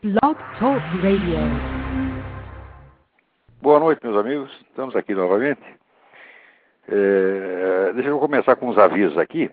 Blog Talk Radio. Boa noite, meus amigos. Estamos aqui novamente. Deixa eu começar com uns avisos aqui.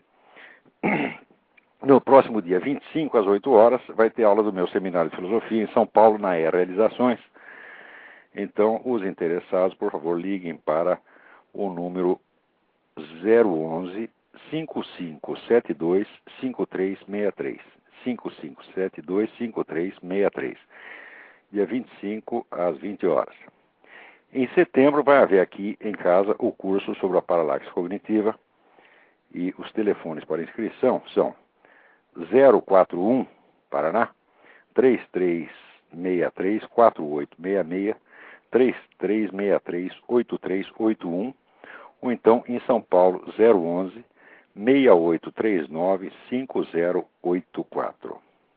No próximo dia 25, às 8 horas, vai ter aula do meu seminário de filosofia em São Paulo, na Realizações. Então, os interessados, por favor, liguem para o número 011 5572 5363. 5572 5363. Dia 25, às 20 horas. Em setembro, vai haver aqui em casa o curso sobre a paralaxe cognitiva. E os telefones para inscrição são 041 Paraná 3363 4866 3363 8381 ou então em São Paulo 011 6839 5084.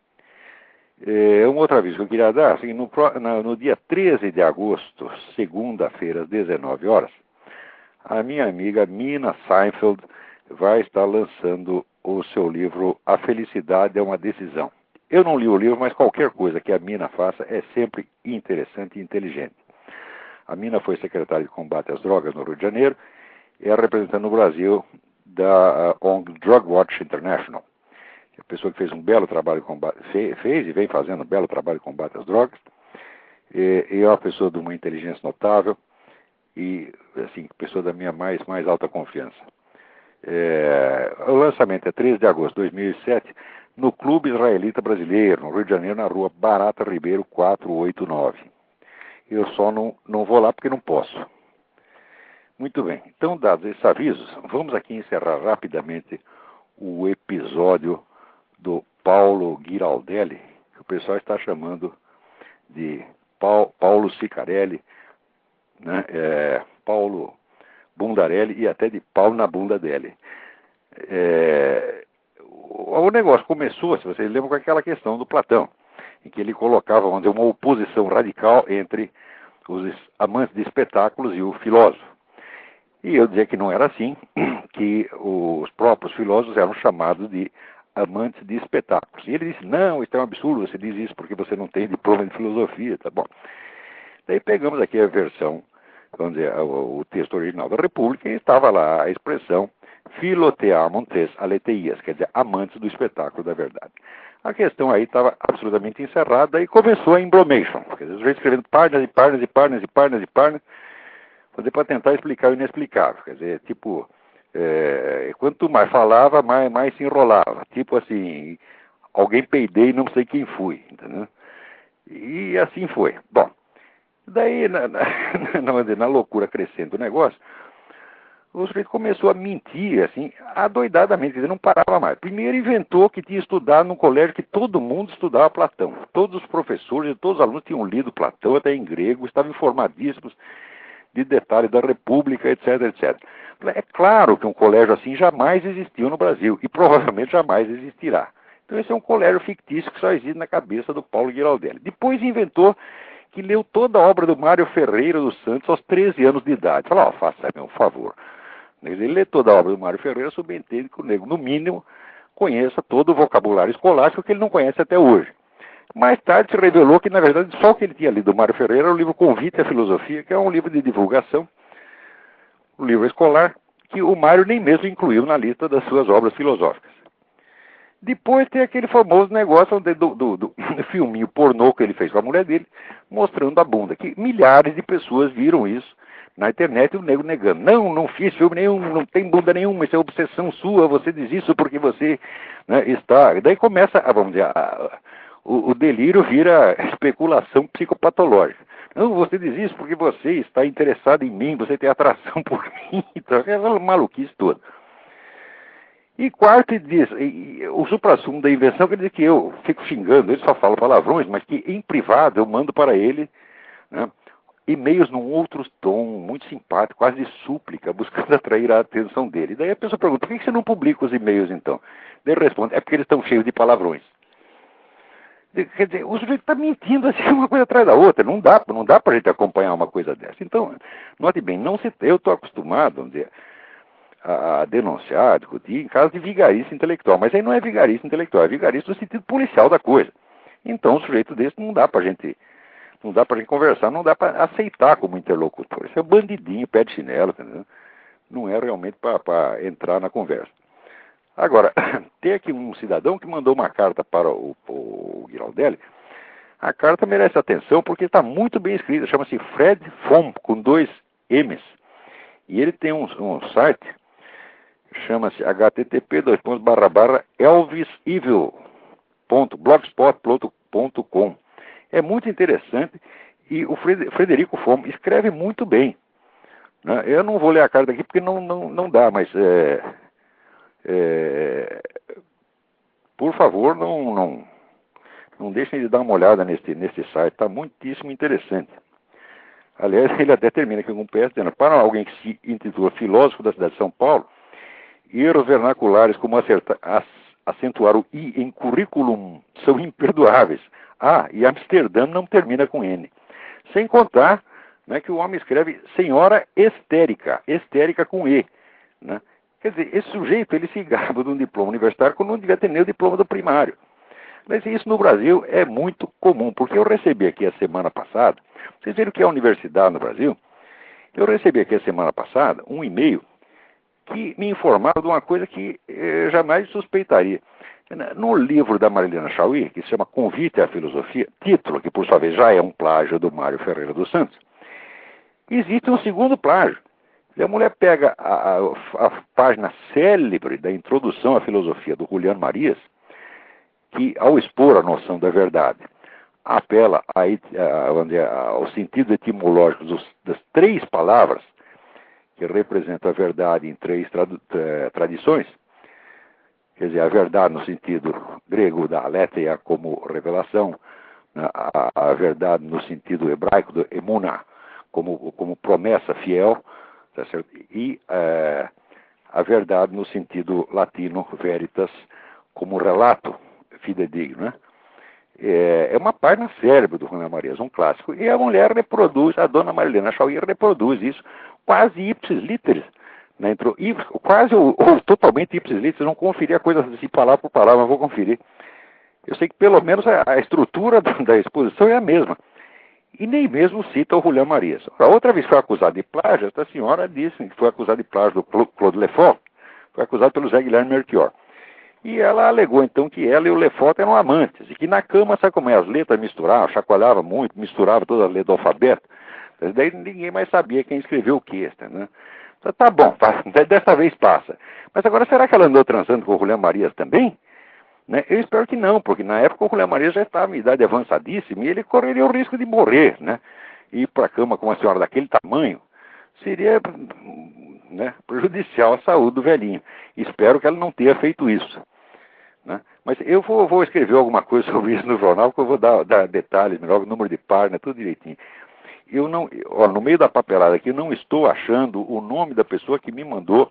Um outro aviso que eu queria dar, assim, no dia 13 de agosto, segunda-feira, às 19 horas, a minha amiga Mina Seinfeld vai estar lançando o seu livro A Felicidade é uma Decisão. Eu não li o livro, mas qualquer coisa que a Mina faça é sempre interessante e inteligente. A Mina foi secretária de combate às drogas no Rio de Janeiro e é representante no Brasil da ONG Drug Watch International. A pessoa que fez um belo trabalho de combate, fez e vem fazendo um belo trabalho de combate às drogas, e é uma pessoa de uma inteligência notável e, assim, pessoa da minha mais alta confiança. O lançamento é 13 de agosto de 2007, no Clube Israelita Brasileiro, no Rio de Janeiro, na rua Barata Ribeiro 489. Eu só não vou lá porque não posso. Muito bem, então, dados esses avisos, vamos aqui encerrar rapidamente o episódio do Paulo Giraldelli, que o pessoal está chamando de Paulo Sicarelli, né? Paulo Bundarelli e até de Paulo na bunda dele. O negócio começou, se vocês lembram, com aquela questão do Platão, em que ele colocava, vamos dizer, uma oposição radical entre os amantes de espetáculos e o filósofo. E eu dizia que não era assim, que os próprios filósofos eram chamados de amantes de espetáculos. E ele disse, não, isso é um absurdo, você diz isso porque você não tem diploma de filosofia, tá bom. Daí pegamos aqui a versão, vamos dizer, o texto original da República, e estava lá a expressão philotheamontes aleteias, quer dizer, amantes do espetáculo da verdade. A questão aí estava absolutamente encerrada e começou a embromation, quer dizer, os reis escrevendo páginas e páginas e páginas e páginas e páginas, para tentar explicar o inexplicável, quer dizer, tipo, quanto mais falava, mais se enrolava, tipo assim, alguém peidei e não sei quem fui, entendeu? E assim foi. Bom, daí, na loucura crescente do negócio, o sujeito começou a mentir, assim, adoidadamente, quer dizer, não parava mais. Primeiro inventou que tinha estudado num colégio que todo mundo estudava Platão. Todos os professores e todos os alunos tinham lido Platão, até em grego, estavam informadíssimos de detalhes da República, etc, etc. É claro que um colégio assim jamais existiu no Brasil e provavelmente jamais existirá. Então esse é um colégio fictício que só existe na cabeça do Paulo Giraldelli. Depois inventou que leu toda a obra do Mário Ferreira dos Santos aos 13 anos de idade. Falou, faça-me um favor. Ele lê toda a obra do Mário Ferreira, subentende que o nego, no mínimo, conheça todo o vocabulário escolástico que ele não conhece até hoje. Mais tarde se revelou que, na verdade, só o que ele tinha lido do Mário Ferreira era o livro Convite à Filosofia, que é um livro de divulgação, um livro escolar, que o Mário nem mesmo incluiu na lista das suas obras filosóficas. Depois tem aquele famoso negócio do filminho pornô que ele fez com a mulher dele, mostrando a bunda, que milhares de pessoas viram isso na internet e o nego negando. Não fiz filme nenhum, não tem bunda nenhuma, isso é obsessão sua, você diz isso porque você, né, está... Daí começa, vamos dizer, o delírio vira especulação psicopatológica. Não, você diz isso porque você está interessado em mim, você tem atração por mim, então, é uma maluquice toda. E quarto, diz, o suprassumo da invenção quer dizer que eu fico xingando, ele só fala palavrões, mas que em privado eu mando para ele, né, e-mails num outro tom, muito simpático, quase de súplica, buscando atrair a atenção dele. E daí a pessoa pergunta, por que você não publica os e-mails então? Daí ele responde, é porque eles estão cheios de palavrões. Quer dizer, o sujeito está mentindo assim, uma coisa atrás da outra. Não dá para a gente acompanhar uma coisa dessa. Então, note bem, eu estou acostumado, vamos dizer, a denunciar, a discutir em casos de vigarice intelectual. Mas aí não é vigarice intelectual, é vigarice no sentido policial da coisa. Então, um sujeito desse não dá pra gente conversar, não dá para aceitar como interlocutor. Isso é bandidinho, pé de chinelo, entendeu? Não é realmente para entrar na conversa. Agora, tem aqui um cidadão que mandou uma carta para o Giraldelli. A carta merece atenção porque está muito bem escrita. Chama-se Fred Fom, com 2 M's. E ele tem um site, chama-se http://elvisevil.blogspot.com. É muito interessante e o Frederico Fom escreve muito bem, né? Eu não vou ler a carta aqui porque não dá, mas por favor, não deixem de dar uma olhada nesse site, está muitíssimo interessante. Aliás, ele até termina aqui com um PS dizendo: para alguém que se intitula filósofo da cidade de São Paulo, erros vernaculares como acentuar o I em currículo são imperdoáveis. E Amsterdã não termina com N. Sem contar, né, que o homem escreve senhora estérica com E, né? Quer dizer, esse sujeito, ele se gaba de um diploma universitário quando não devia ter nem o diploma do primário. Mas isso no Brasil é muito comum, porque eu recebi aqui a semana passada, vocês viram que é a universidade no Brasil? Eu recebi aqui a semana passada um e-mail que me informava de uma coisa que eu jamais suspeitaria. No livro da Marilena Chauí, que se chama Convite à Filosofia, título que por sua vez já é um plágio do Mário Ferreira dos Santos, existe um segundo plágio. E a mulher pega a página célebre da introdução à filosofia do Julián Marias, que ao expor a noção da verdade, apela ao sentido etimológico das 3 palavras que representam a verdade em 3 tradições. Quer dizer, a verdade no sentido grego da aletheia como revelação, a verdade no sentido hebraico do emunah como promessa fiel, tá certo? E a verdade no sentido latino veritas como relato fidedigno, né? É uma página célebre do Julián Marias, um clássico, e a mulher reproduz, a dona Marilena Chauí reproduz isso quase ipsis literis, né? Quase ou totalmente ipsis literis. Não conferi a coisa assim palavra por palavra, mas vou conferir. Eu sei que pelo menos a estrutura da exposição é a mesma. E nem mesmo cita o Julián Marias. A outra vez foi acusado de plágio, esta senhora disse que foi acusada de plágio do Claude Lefort, foi acusado pelo Zé Guilherme Melchior. E ela alegou então que ela e o Lefort eram amantes, e que na cama, sabe como é, as letras misturavam, chacoalhava muito, misturava todas as letras do alfabeto. Daí ninguém mais sabia quem escreveu o que, né? Então, tá bom, dessa vez passa. Mas agora, será que ela andou transando com o Julián Marias também? Né? Eu espero que não, porque na época o Julián Marias já estava em idade avançadíssima e ele correria o risco de morrer, né? E ir para a cama com uma senhora daquele tamanho seria, né, prejudicial à saúde do velhinho. Espero que ela não tenha feito isso, né? Mas eu vou escrever alguma coisa sobre isso no jornal, que eu vou dar detalhes melhor, o número de página, tudo direitinho. No meio da papelada aqui, eu não estou achando o nome da pessoa que me mandou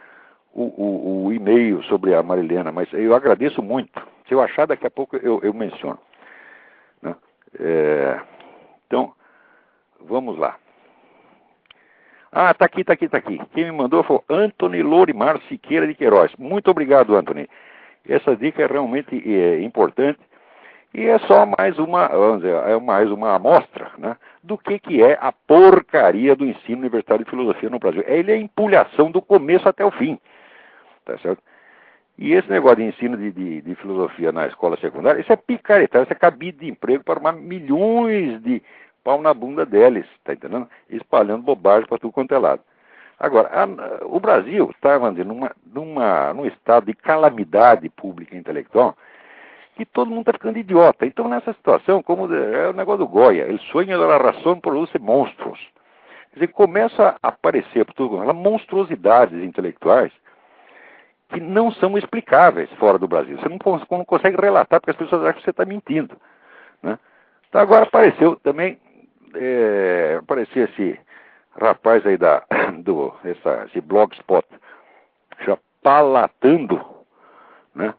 o e-mail sobre a Marilena, mas eu agradeço muito. Se eu achar, daqui a pouco eu menciono, né? Então, vamos lá. Tá aqui. Quem me mandou foi Antony Lorimar Siqueira de Queiroz. Muito obrigado, Antony. Essa dica é realmente importante. E é só mais uma amostra, né, do que é a porcaria do ensino universitário de filosofia no Brasil. Ele é a empulhação do começo até o fim. Tá certo? E esse negócio de ensino de filosofia na escola secundária, isso é picaretagem, isso é cabide de emprego para milhões de pau na bunda deles, tá entendendo? Espalhando bobagem para tudo quanto é lado. Agora, o Brasil está num estado de calamidade pública e intelectual que todo mundo está ficando idiota. Então, nessa situação, como é o negócio do Goya, ele sonha da razão produce monstros. Quer dizer, começa a aparecer por tudo monstruosidades intelectuais que não são explicáveis fora do Brasil. Você não consegue relatar porque as pessoas acham que você está mentindo, né? Então agora apareceu também, apareceu esse rapaz aí esse blogspot, já palatando, né?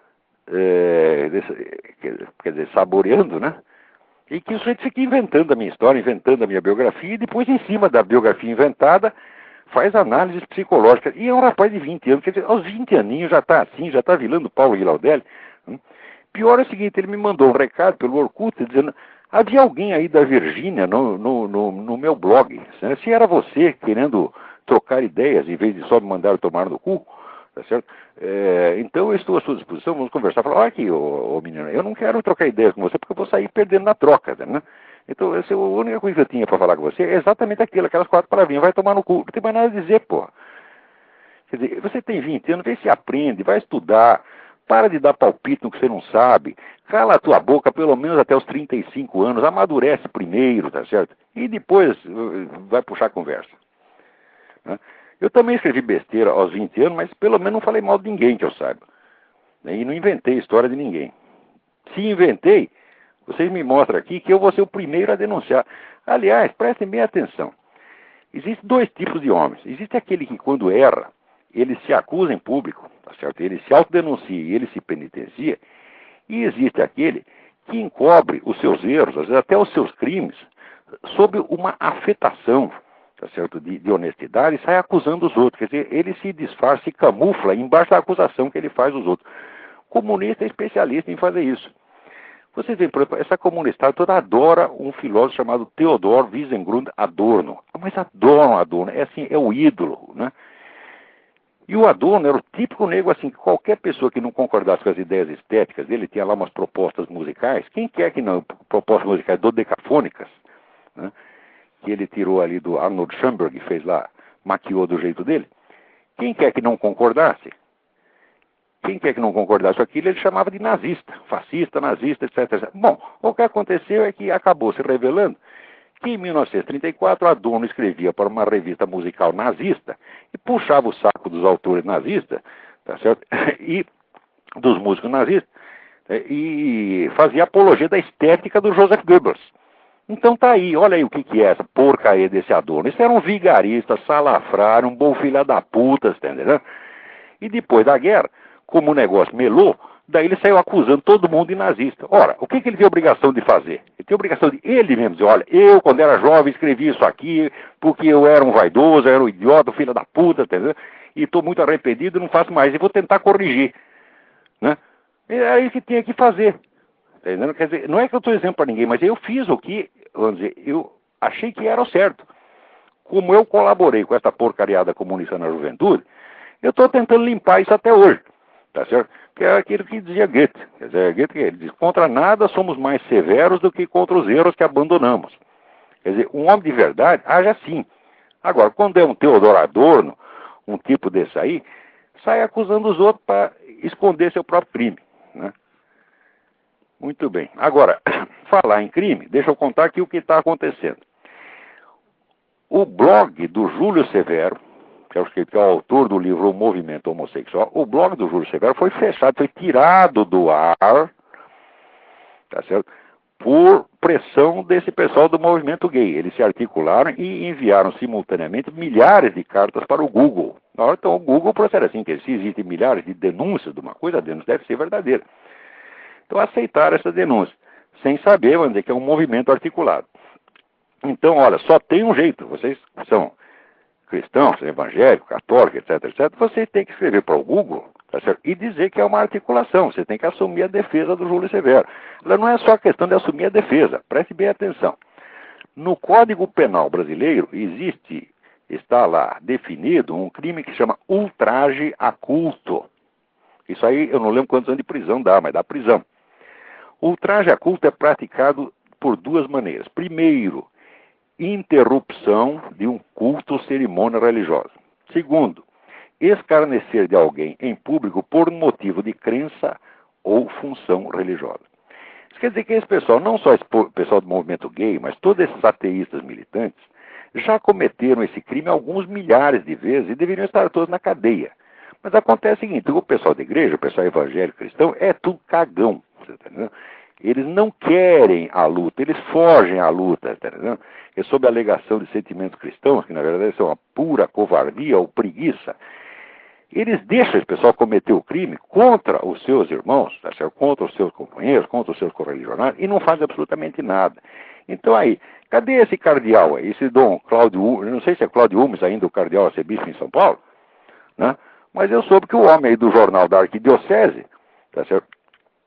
Quer dizer, saboreando, né? E que o sujeito fica inventando a minha história, inventando a minha biografia, e depois em cima da biografia inventada faz análises psicológicas. E é um rapaz de 20 anos, quer dizer, aos 20 aninhos já está assim, já está vilando Paulo Giraldelli. Pior é o seguinte, ele me mandou um recado pelo Orkut dizendo, havia alguém aí da Virgínia no meu blog, né? Se era você querendo trocar ideias em vez de só me mandar tomar no cu, tá certo? Então eu estou à sua disposição, vamos conversar. Falar, olha aqui, ô menino, eu não quero trocar ideias com você porque eu vou sair perdendo na troca, né? Então, essa é a única coisa que eu tinha para falar com você é exatamente aquilo, aquelas 4 palavrinhas, vai tomar no cu, não tem mais nada a dizer, porra. Quer dizer, você tem 20 anos, vê se aprende, vai estudar, para de dar palpite no que você não sabe, cala a tua boca pelo menos até os 35 anos, amadurece primeiro, tá certo? E depois vai puxar a conversa. Né? Eu também escrevi besteira aos 20 anos, mas pelo menos não falei mal de ninguém que eu saiba. E não inventei história de ninguém. Se inventei, vocês me mostram aqui que eu vou ser o primeiro a denunciar. Aliás, prestem bem atenção. Existem 2 tipos de homens. Existe aquele que, quando erra, ele se acusa em público, tá certo? Ele se autodenuncia e ele se penitencia. E existe aquele que encobre os seus erros, às vezes até os seus crimes, sob uma afetação, tá certo? De honestidade, e sai acusando os outros. Quer dizer, ele se disfarça, se camufla embaixo da acusação que ele faz aos outros. O comunista é especialista em fazer isso. Vocês veem, por exemplo, essa comunidade toda adora um filósofo chamado Theodor Wiesengrund Adorno. Mas adoram Adorno, é assim, é o ídolo, né? E o Adorno era o típico nego assim, que qualquer pessoa que não concordasse com as ideias estéticas dele, tinha lá umas propostas musicais, quem quer que não, propostas musicais dodecafônicas, né? Que ele tirou ali do Arnold Schoenberg, fez lá, maquiou do jeito dele, quem quer que não concordasse? Quem quer que não concordasse com aquilo, ele chamava de nazista, fascista, nazista, etc, etc. Bom, o que aconteceu é que acabou se revelando que em 1934 Adorno escrevia para uma revista musical nazista e puxava o saco dos autores nazistas, tá certo? E dos músicos nazistas, e fazia apologia da estética do Joseph Goebbels. Então tá aí, olha aí o que é essa porcaria desse Adorno. Esse era um vigarista, salafrário, um bom filho da puta, tá entendendo? E depois da guerra, como o negócio melou, daí ele saiu acusando todo mundo de nazista. Ora, o que ele tem obrigação de fazer? Ele tem obrigação de ele mesmo dizer, olha, eu quando era jovem escrevi isso aqui porque eu era um vaidoso, eu era um idiota, um filho da puta, entendeu? E estou muito arrependido, não faço mais, e vou tentar corrigir. Né? É isso que tinha que fazer. Entendeu? Quer dizer, não é que eu estou dizendo para ninguém, mas eu fiz o que, vamos dizer, eu achei que era o certo. Como eu colaborei com essa porcariada comunista na juventude, eu estou tentando limpar isso até hoje. Tá certo? Que é aquilo que dizia Goethe. Quer dizer, Goethe ele diz, contra nada somos mais severos do que contra os erros que abandonamos. Quer dizer, um homem de verdade age assim. Agora, quando é um Theodor Adorno, um tipo desse aí, sai acusando os outros para esconder seu próprio crime. Né? Muito bem. Agora, falar em crime, deixa eu contar aqui o que está acontecendo. O blog do Júlio Severo, que é o autor do livro O Movimento Homossexual, o blog do Júlio Severo foi fechado, foi tirado do ar, tá certo? Por pressão desse pessoal do movimento gay. Eles se articularam e enviaram simultaneamente milhares de cartas para o Google. Então o Google procede assim, que se existem milhares de denúncias de uma coisa, a denúncia deve ser verdadeira. Então aceitaram essa denúncia, sem saber, vamos dizer, que é um movimento articulado. Então, olha, só tem um jeito, vocês são cristãos, evangélicos, católicos, etc, etc, você tem que escrever para o Google, tá certo? E dizer que é uma articulação, você tem que assumir a defesa do Júlio Severo. Ela não é só questão de assumir a defesa, preste bem atenção. No Código Penal brasileiro está lá definido um crime que se chama ultraje a culto. Isso aí eu não lembro quantos anos de prisão dá, mas dá prisão. Ultraje a culto é praticado por 2 maneiras. Primeiro, interrupção de um culto ou cerimônia religiosa. Segundo, escarnecer de alguém em público por motivo de crença ou função religiosa. Isso quer dizer que esse pessoal, não só esse pessoal do movimento gay, mas todos esses ateístas militantes, já cometeram esse crime alguns milhares de vezes e deveriam estar todos na cadeia. Mas acontece o seguinte, o pessoal da igreja, o pessoal evangélico cristão, é tudo cagão, você tá entendendo? Eles não querem a luta, eles fogem à luta, tá entendendo? E sob a alegação de sentimentos cristãos, que na verdade são uma pura covardia ou preguiça, eles deixam esse pessoal cometer o crime contra os seus irmãos, tá certo? Contra os seus companheiros, contra os seus correligionários, e não fazem absolutamente nada. Então aí, cadê esse cardeal aí, esse Dom Cláudio, não sei se é Cláudio Umes ainda o cardeal arcebispo em São Paulo, né? Mas eu soube que o homem aí do jornal da Arquidiocese, tá certo?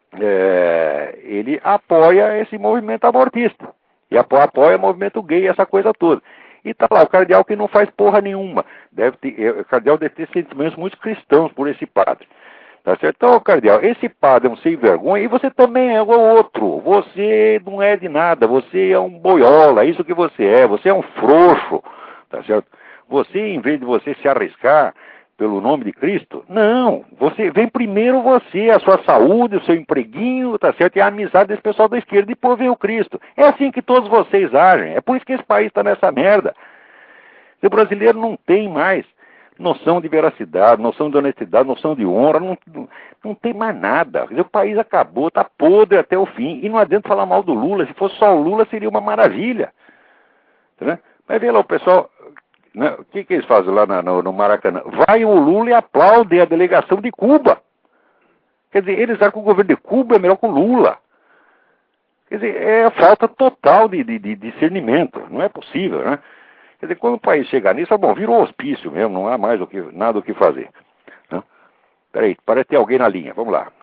ele apoia esse movimento abortista. E apoia o movimento gay, essa coisa toda. E tá lá o cardeal que não faz porra nenhuma. O cardeal deve ter sentimentos muito cristãos por esse padre. Tá certo? Então, cardeal, esse padre é um sem vergonha e você também é o outro. Você não é de nada, você é um boiola, é isso que você é um frouxo, tá certo? Você, em vez de você se arriscar pelo nome de Cristo, não, você vem primeiro você, a sua saúde, o seu empreguinho, tá certo? E a amizade desse pessoal da esquerda, e depois vem o Cristo. É assim que todos vocês agem, é por isso que esse país está nessa merda. O brasileiro não tem mais noção de veracidade, noção de honestidade, noção de honra, não tem mais nada. O país acabou, está podre até o fim. E não adianta falar mal do Lula. Se fosse só o Lula, seria uma maravilha. Né? Mas vê lá o pessoal, né? O que eles fazem lá no Maracanã? Vai o Lula e aplaude a delegação de Cuba. Quer dizer, eles acham que o governo de Cuba é melhor que o Lula. Quer dizer, é a falta total de discernimento. Não é possível, né? Quer dizer, quando o país chegar nisso, bom, virou hospício mesmo, não há mais nada o que fazer. Né? Peraí, parece ter alguém na linha, vamos lá.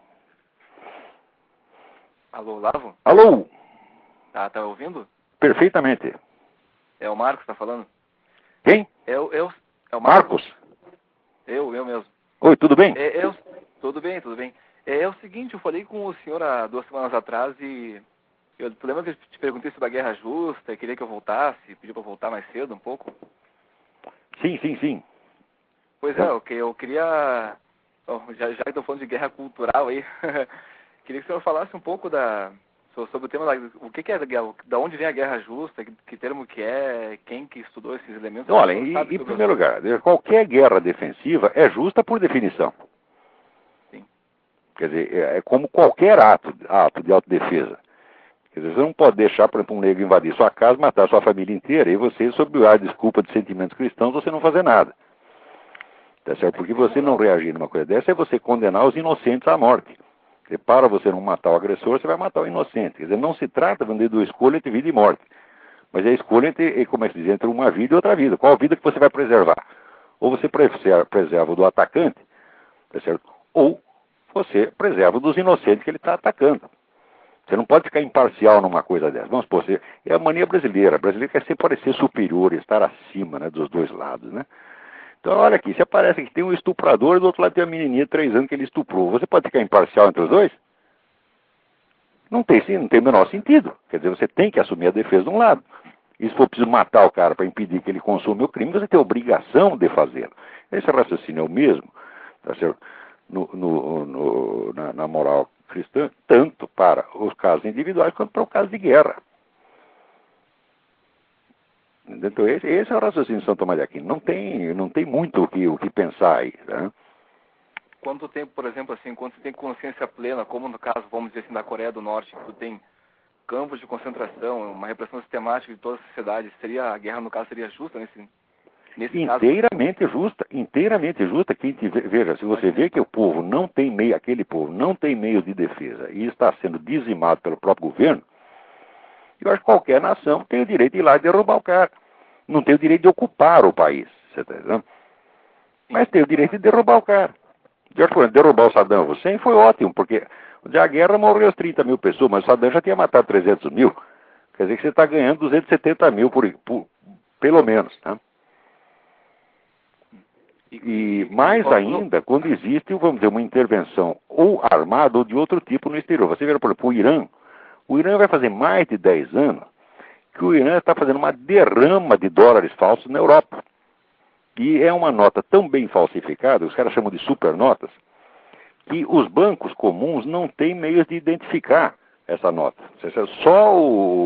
Alô, Lavo? Alô? Tá ouvindo? Perfeitamente. É o Marcos que tá falando? Quem? É o Marcos? Eu mesmo. Oi, tudo bem? Tudo bem, tudo bem. É o seguinte, eu falei com o senhor há 2 semanas atrás e... Tu lembra que eu te perguntei sobre a Guerra Justa e queria que eu voltasse, pediu pra eu voltar mais cedo um pouco? Sim. Pois é, eu queria... Bom, já que estou falando de guerra cultural aí, queria que o senhor falasse um pouco sobre o tema o que é a guerra, da onde vem a Guerra Justa, que termo que é, quem que estudou esses elementos. Olha, em primeiro lugar, qualquer guerra defensiva é justa por definição. Sim. Quer dizer, é como qualquer ato de autodefesa. Quer dizer, você não pode deixar, por exemplo, um negro invadir sua casa, matar sua família inteira, e você, sob a desculpa de sentimentos cristãos, você não fazer nada. Tá certo? Porque você não reagir numa coisa dessa é você condenar os inocentes à morte. Porque para você não matar o agressor, você vai matar o inocente. Quer dizer, não se trata de escolha entre vida e morte. Mas é a escolha entre, como é que se diz, entre uma vida e outra vida. Qual vida que você vai preservar? Ou você preserva do atacante, tá certo? Ou você preserva dos inocentes que ele está atacando. Você não pode ficar imparcial numa coisa dessa. Vamos supor, é a mania brasileira. A brasileira quer sempre parecer superior, estar acima, né, dos dois lados, né? Então, olha aqui, se aparece que tem um estuprador e do outro lado tem uma menininha de 3 anos que ele estuprou. Você pode ficar imparcial entre os dois? Não tem o menor sentido. Quer dizer, você tem que assumir a defesa de um lado. E se for preciso matar o cara para impedir que ele consuma o crime, você tem a obrigação de fazê-lo. Esse raciocínio é o mesmo, tá certo? Na moral cristã, tanto para os casos individuais quanto para o caso de guerra. Então, esse é o raciocínio de São Tomás de Aquino. Não tem muito o que pensar aí. Né? Quanto tempo, por exemplo, assim, quando você tem consciência plena, como no caso, vamos dizer assim, da Coreia do Norte, que tu tem campos de concentração, uma repressão sistemática de toda a sociedade, a guerra, no caso, seria justa nesse inteiramente caso? Justa, inteiramente justa. Veja, se você vê que o povo não tem meio, aquele povo não tem meios de defesa e está sendo dizimado pelo próprio governo, eu acho que qualquer nação tem o direito de ir lá e derrubar o cara. Não tem o direito de ocupar o país, você está entendendo? Mas tem o direito de derrubar o cara. Derrubar o Saddam Hussein foi ótimo, porque a guerra morreu as 30 mil pessoas, mas o Saddam já tinha matado 300 mil. Quer dizer que você está ganhando 270 mil pelo menos, tá? E mais ainda, quando existe, vamos dizer, uma intervenção ou armada ou de outro tipo no exterior. Você vê, por exemplo, o Irã vai fazer mais de 10 anos que o Irã está fazendo uma derrama de dólares falsos na Europa. E é uma nota tão bem falsificada, os caras chamam de supernotas, que os bancos comuns não têm meios de identificar essa nota. Só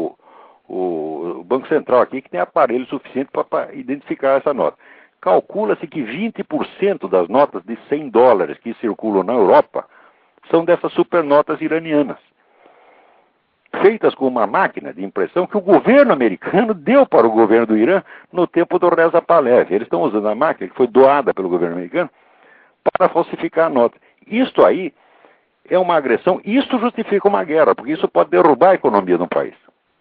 o Banco Central aqui que tem aparelho suficiente para identificar essa nota. Calcula-se que 20% das notas de 100 dólares que circulam na Europa são dessas supernotas iranianas, feitas com uma máquina de impressão que o governo americano deu para o governo do Irã no tempo do Reza Pahlavi. Eles estão usando a máquina que foi doada pelo governo americano para falsificar a nota. Isto aí é uma agressão, isto justifica uma guerra, porque isso pode derrubar a economia de um país.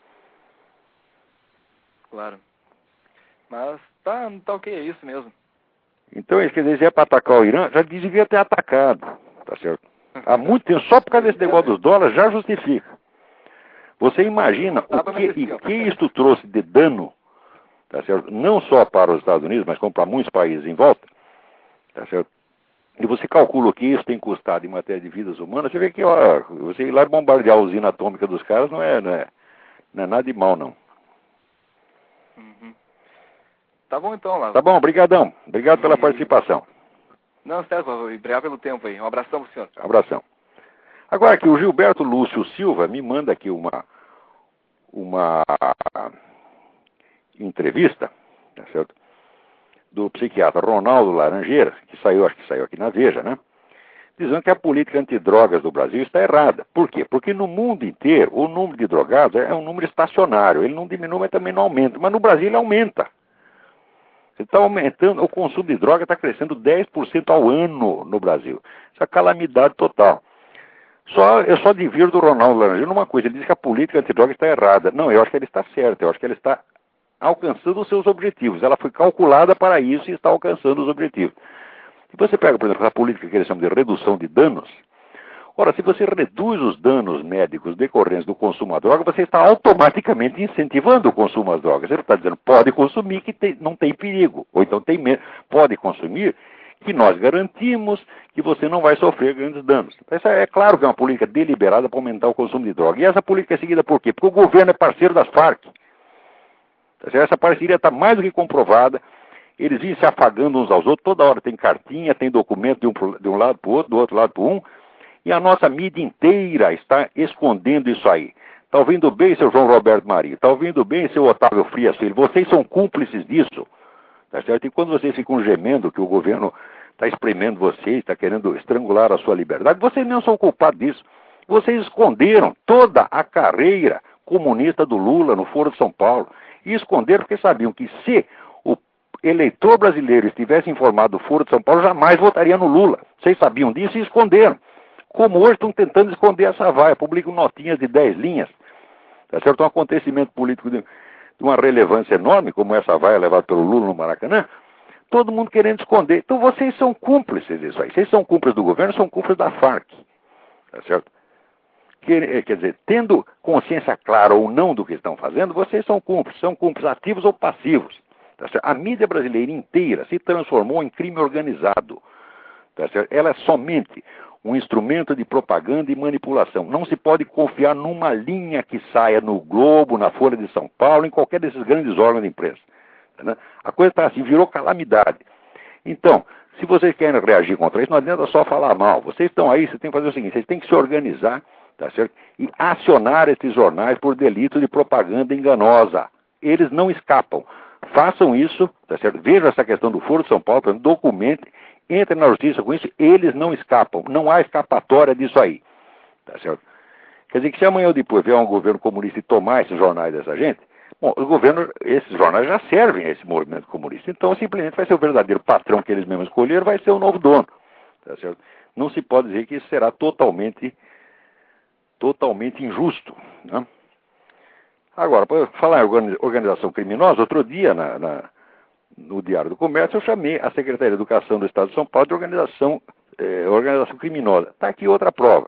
Claro. Mas tá ok, é isso mesmo. Então, quer dizer, se é para atacar o Irã, já devia ter atacado, tá certo? Há muito tempo, só por causa desse negócio dos dólares, já justifica. Você imagina o que isto trouxe de dano, tá certo? Não só para os Estados Unidos, mas como para muitos países em volta, tá certo? E você calcula o que isso tem custado em matéria de vidas humanas, você vê que, ó, você ir lá e bombardear a usina atômica dos caras não é nada de mal, não. Uhum. Tá bom então, Lázaro. Tá bom, brigadão. Obrigado pela participação. Não, César, obrigado pelo tempo aí. Um abração pro senhor. Abração. Agora aqui, o Gilberto Lúcio Silva me manda aqui uma entrevista, tá certo? Do psiquiatra Ronaldo Laranjeira, acho que saiu aqui na Veja, né? Dizendo que a política antidrogas do Brasil está errada. Por quê? Porque no mundo inteiro, o número de drogados é um número estacionário. Ele não diminui, mas também não aumenta. Mas no Brasil ele aumenta. Ele está aumentando, o consumo de droga está crescendo 10% ao ano no Brasil. Isso é calamidade total. Eu só divirto do Ronaldo Laranjeira numa coisa. Ele diz que a política antidroga está errada. Não, eu acho que ele está certo. Eu acho que ele está alcançando os seus objetivos. Ela foi calculada para isso e está alcançando os objetivos. Se você pega, por exemplo, a política que eles chamam de redução de danos, ora, se você reduz os danos médicos decorrentes do consumo à droga, você está automaticamente incentivando o consumo às drogas. Ele está dizendo, pode consumir que não tem perigo, ou então pode consumir que nós garantimos que você não vai sofrer grandes danos. Essa é claro que é uma política deliberada para aumentar o consumo de droga. E essa política é seguida por quê? Porque o governo é parceiro das Farc. Essa parceria está mais do que comprovada. Eles vêm se afagando uns aos outros, toda hora tem cartinha, tem documento de um lado para o outro, do outro lado para um, e a nossa mídia inteira está escondendo isso aí. Está ouvindo bem, seu João Roberto Marinho? Está ouvindo bem, seu Otávio Frias Filho? Vocês são cúmplices disso, tá certo? E quando vocês ficam gemendo que o governo está espremendo vocês, está querendo estrangular a sua liberdade, vocês não são culpados disso. Vocês esconderam toda a carreira comunista do Lula no Foro de São Paulo. E esconderam porque sabiam que se o eleitor brasileiro estivesse informado do Foro de São Paulo, jamais votaria no Lula. Vocês sabiam disso e esconderam. Como hoje estão tentando esconder essa vaia, publicam notinhas de 10 linhas. Tá certo? Um acontecimento político de uma relevância enorme, como essa vaia levada pelo Lula no Maracanã, todo mundo querendo esconder. Então vocês são cúmplices disso aí. Vocês são cúmplices do governo, são cúmplices da Farc. Tá certo? Quer dizer, tendo consciência clara ou não do que estão fazendo, vocês são cúmplices ativos ou passivos. Tá certo? A mídia brasileira inteira se transformou em crime organizado. Tá certo? Ela é somente um instrumento de propaganda e manipulação. Não se pode confiar numa linha que saia no Globo, na Folha de São Paulo, em qualquer desses grandes órgãos de imprensa. Tá, a coisa está assim, virou calamidade. Então, se vocês querem reagir contra isso, não adianta só falar mal. Vocês estão aí, vocês têm que fazer o seguinte, vocês têm que se organizar, tá certo? E acionar esses jornais por delito de propaganda enganosa. Eles não escapam. Façam isso, tá certo? Vejam essa questão do Foro de São Paulo, documentem, entrem na justiça com isso, eles não escapam. Não há escapatória disso aí, tá certo? Quer dizer que se amanhã ou depois vier um governo comunista e tomar esses jornais dessa gente, bom, esses jornais já servem a esse movimento comunista. Então, simplesmente vai ser o verdadeiro patrão que eles mesmos escolheram, vai ser o novo dono, tá certo? Não se pode dizer que isso será totalmente injusto, né? Agora, para falar em organização criminosa, outro dia, no Diário do Comércio, eu chamei a Secretaria de Educação do Estado de São Paulo de organização criminosa. Está aqui outra prova.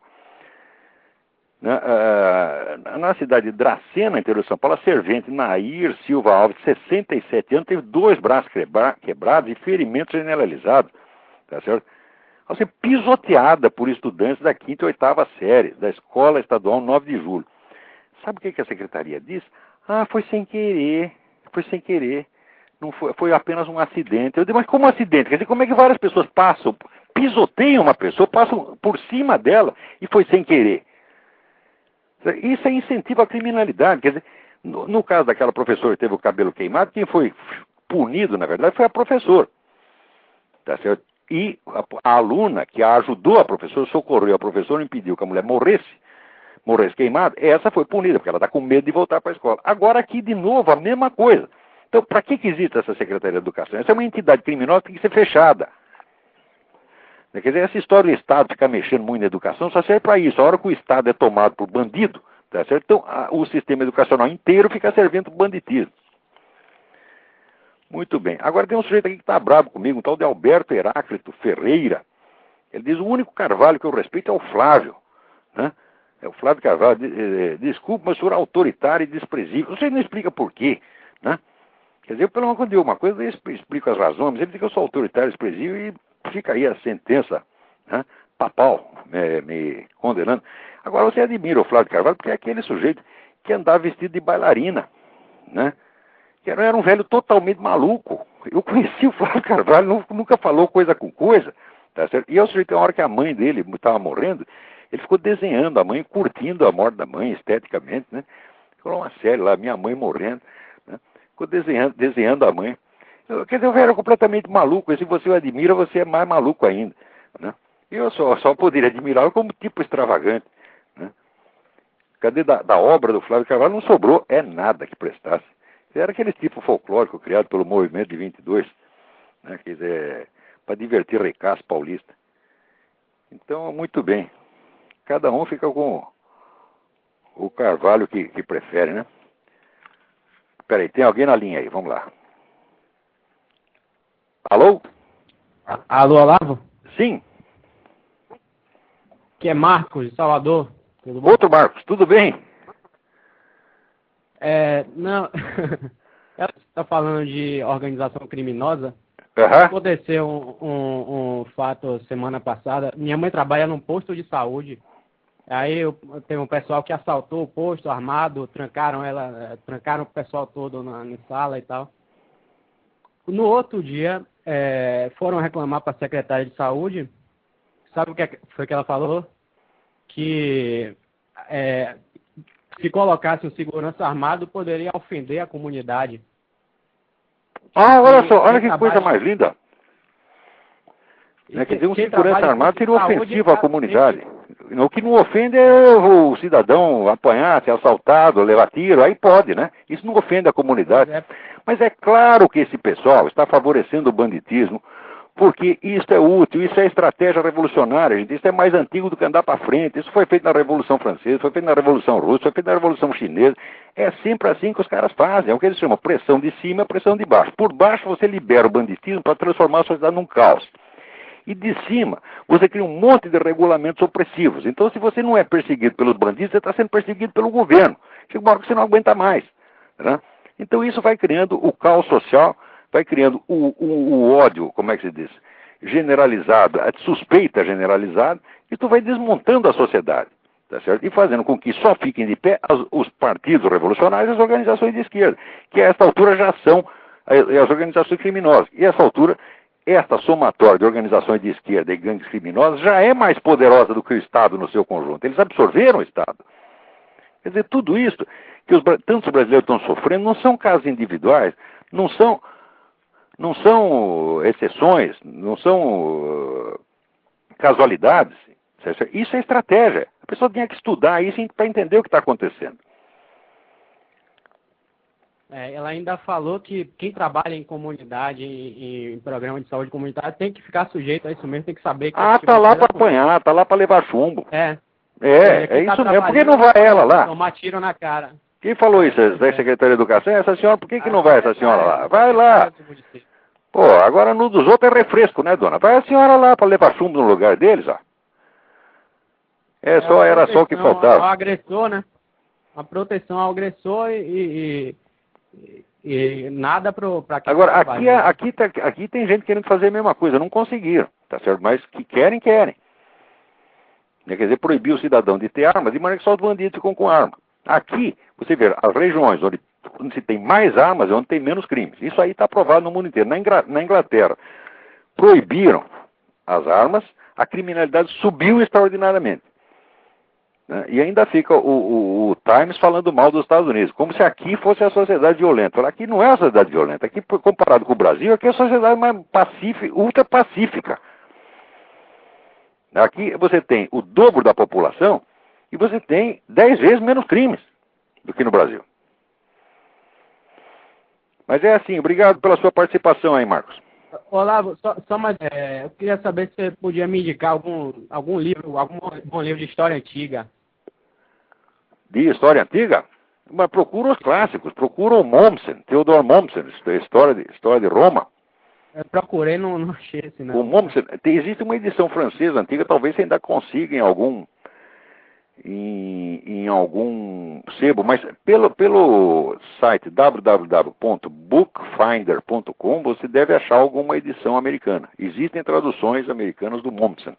Na cidade de Dracena, interior de São Paulo, a servente Nair Silva Alves, 67 anos, teve 2 braços quebrados e ferimentos generalizados, tá certo? Assim, pisoteada por estudantes da 5ª e 8ª série da Escola Estadual 9 de Julho. Sabe o que a secretaria diz? Foi sem querer, não foi apenas um acidente. Eu digo, mas como acidente? Quer dizer, como é que várias pessoas pisoteiam uma pessoa, passam por cima dela e foi sem querer? Isso é incentivo à criminalidade. Quer dizer, no caso daquela professora que teve o cabelo queimado, quem foi punido, na verdade, foi a professora. Tá certo? E a aluna que ajudou a professora, socorreu a professora, impediu que a mulher morresse queimada, essa foi punida, porque ela está com medo de voltar para a escola. Agora aqui, de novo, a mesma coisa. Então, para que existe essa Secretaria de Educação? Essa é uma entidade criminosa que tem que ser fechada. Quer dizer, essa história do Estado ficar mexendo muito na educação só serve para isso. A hora que o Estado é tomado por bandido, tá certo? Então, o sistema educacional inteiro fica servindo para banditismo. Muito bem. Agora tem um sujeito aqui que está bravo comigo, um tal de Alberto Heráclito Ferreira, Ele diz, o único Carvalho que eu respeito é o Flávio, né? É o Flávio Carvalho, desculpe, mas o senhor é autoritário e desprezível. Você não explica por quê, né? Quer dizer, eu, pelo menos, quando digo uma coisa, eu explico as razões, mas ele diz que eu sou autoritário e desprezível e fica aí a sentença, né, papal, me condenando. Agora, você admira o Flávio Carvalho porque é aquele sujeito que andava vestido de bailarina, né? Que era um velho totalmente maluco. Eu conheci o Flávio Carvalho, nunca falou coisa com coisa, tá certo? E eu sei que a hora que a mãe dele estava morrendo, ele ficou desenhando a mãe, curtindo a morte da mãe esteticamente, né? Ficou uma série lá, minha mãe morrendo, né? Ficou desenhando a mãe. Quer dizer, o velho era completamente maluco, e se você o admira, você é mais maluco ainda, né? E eu só poderia admirá-lo como tipo extravagante, né? Cadê da obra do Flávio Carvalho? Não sobrou nada que prestasse. Era aquele tipo folclórico criado pelo movimento de 22, né, quer dizer, para divertir recaço paulista. Então, muito bem. Cada um fica com o Carvalho que prefere, né? Peraí, tem alguém na linha aí, vamos lá. Alô? Alô, Olavo? Sim. Que é Marcos, de Salvador. Tudo bom? Outro Marcos, tudo bem? Não, ela está falando de organização criminosa. Aham. Aconteceu um fato semana passada. Minha mãe trabalha num posto de saúde. Aí tem um pessoal que assaltou o posto armado, trancaram o pessoal todo na sala e tal. No outro dia, foram reclamar para a secretária de saúde. Sabe o que foi que ela falou? Que se colocasse um segurança armado, poderia ofender a comunidade. Olha só, olha que coisa mais linda. Quer dizer, um segurança armado seria ofensivo à comunidade. O que não ofende é o cidadão apanhar, ser assaltado, levar tiro, aí pode, né? Isso não ofende a comunidade. Mas é claro que esse pessoal está favorecendo o banditismo, porque isso é útil, isso é estratégia revolucionária, gente. Isso é mais antigo do que andar para frente. Isso foi feito na Revolução Francesa, foi feito na Revolução Russa, foi feito na Revolução Chinesa. É sempre assim que os caras fazem. É o que eles chamam pressão de cima, pressão de baixo. Por baixo você libera o banditismo para transformar a sociedade num caos. E de cima, você cria um monte de regulamentos opressivos. Então, se você não é perseguido pelos bandidos, você está sendo perseguido pelo governo. Chega uma hora que você não aguenta mais, né? Então, isso vai criando o caos social, vai criando o ódio, como é que se diz? Generalizado, a suspeita generalizada, e tu vai desmontando a sociedade, tá certo? E fazendo com que só fiquem de pé os partidos revolucionários e as organizações de esquerda, que a esta altura já são as organizações criminosas. E a essa altura, esta somatória de organizações de esquerda e gangues criminosas já é mais poderosa do que o Estado no seu conjunto. Eles absorveram o Estado. Quer dizer, tudo isso que tantos brasileiros estão sofrendo não são casos individuais, não são exceções, não são casualidades. Isso é estratégia. A pessoa tinha que estudar isso para entender o que está acontecendo. Ela ainda falou que quem trabalha em comunidade, em programa de saúde comunitária, tem que ficar sujeito a isso mesmo, tem que saber que... Tá lá para apanhar, tá lá para levar chumbo. É isso mesmo. Por que não vai ela lá? Tomar tiro na cara. Quem falou isso? Da Secretaria de Educação? Essa senhora, por que não vai essa senhora lá? Vai lá. Pô, agora no dos outros é refresco, né, dona? Vai a senhora lá para levar chumbo no lugar deles, ó. Era só o que faltava. Ao agressor, né? A proteção ao agressor e nada para quem... Agora, aqui tem gente querendo fazer a mesma coisa, não conseguiram, tá certo? Mas que querem. Quer dizer, proibir o cidadão de ter arma, de maneira que só os bandidos ficam com arma. Aqui, você vê, as regiões onde se tem mais armas é onde tem menos crimes. Isso aí está aprovado no mundo inteiro. Na Inglaterra, proibiram as armas, a criminalidade subiu extraordinariamente. E ainda fica o Times falando mal dos Estados Unidos, como se aqui fosse a sociedade violenta. Aqui não é a sociedade violenta. Aqui, comparado com o Brasil, aqui é a sociedade mais pacífica, ultra pacífica. Aqui você tem o dobro da população e você tem 10 vezes menos crimes do que no Brasil. Mas é assim, obrigado pela sua participação aí, Marcos. Olavo, só mais, eu queria saber se você podia me indicar algum livro, algum bom livro de história antiga. De história antiga? Mas procura os clássicos, procura o Mommsen, Theodor Mommsen, história de Roma. Eu procurei, não achei esse, O não. Mommsen, existe uma edição francesa antiga, talvez você ainda consiga em algum sebo, mas pelo site www.bookfinder.com você deve achar alguma edição americana. Existem traduções americanas do Mommsen.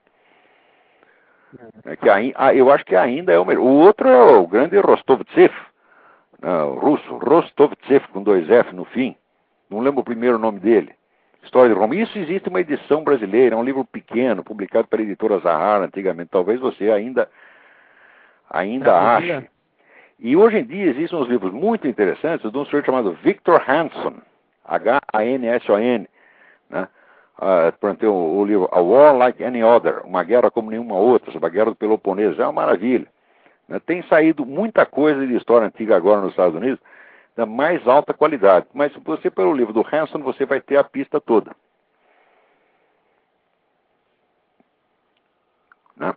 Eu acho que ainda é o melhor. O outro é o grande Rostovtsev, o russo, Rostovtsev com 2F no fim. Não lembro o primeiro nome dele. História de Roma. Isso existe uma edição brasileira, é um livro pequeno, publicado pela editora Zahar antigamente. Talvez você ainda Traduzida? ache. E hoje em dia existem uns livros muito interessantes de um senhor chamado Victor Hanson, Hanson, né? Tem o livro A War Like Any Other, Uma Guerra Como Nenhuma Outra, sobre a Guerra do Peloponeso, é uma maravilha. Né? Tem saído muita coisa de história antiga agora nos Estados Unidos, da mais alta qualidade. Mas se você, pelo livro do Hanson, você vai ter a pista toda. Né?